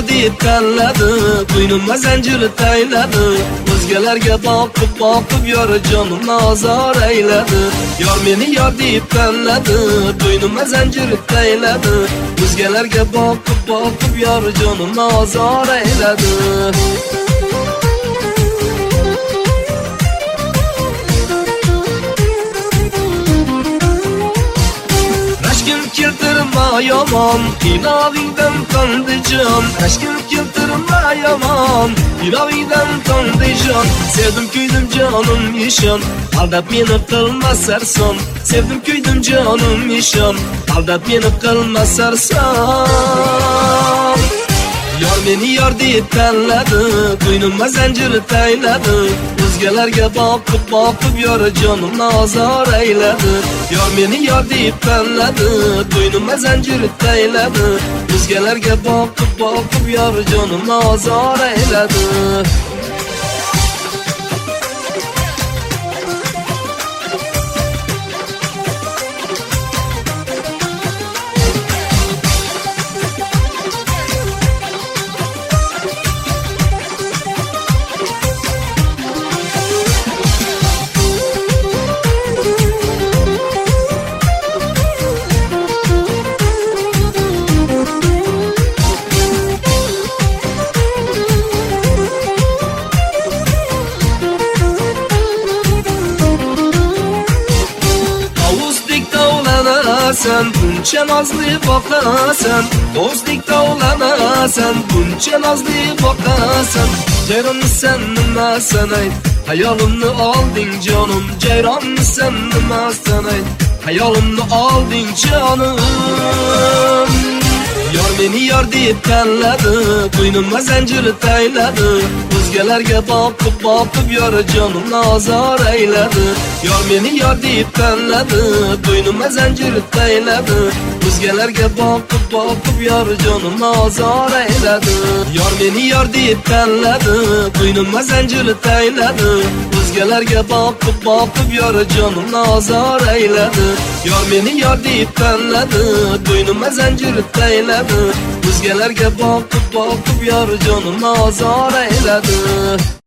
deb tanladi, bo'ynimga zanjir tayladi. O'zgalarga boqib yor jonimni ozor ayladi. Yor meni yor deb tanladi, bo'ynimga zanjir tayladi. O'zgalarga boqib yor jonimni ozor ayladi. Rashkim keltirma yomon, ilovingdan to'ndi jon. Rashkim keltirma yomon, ilovingdan to'ndi jon. Sevdim kuydim jonim ishon, aldab meni qilma sarson. Sevdim kuydim jonim ishon, aldab meni qilma sarson. Yor meni yor deb tanladi, bo'ynimga zanjir tayladi. O'zgalarga boqib yor jonimni ozor ayladi. Yor meni yor deb tanladi, bo'ynimga zanjir tayladi. O'zgalarga boqib yor jonimni ozor ayladi. Sen buncha nozli boqasan, do'stlik tovlanasan, buncha nozli boqasan. Jayronmisan nima sanayt, hayolimni olding jonim. Jayronmisan nima sanayt, hayolimni olding jonim. Yor meni yor deb tanladi, bo'ynimga zanjir tayladi. O'zgalarga boqib yor jonimni ozor ayladi. Yor meni yor deb tanladi, bo'ynimga zanjir tayladi. O'zgalarga boqib yor jonimni ozor ayladi. Yor meni yor deb tanladi, bo'ynimga zanjir tayladi. O'zgalarga boqib yor jonimni ozor ayladi. Yor meni yor deb tanladi, bo'ynimga zanjir tayladi. O'zgalarga boqib yor jonimni ozor ayladi.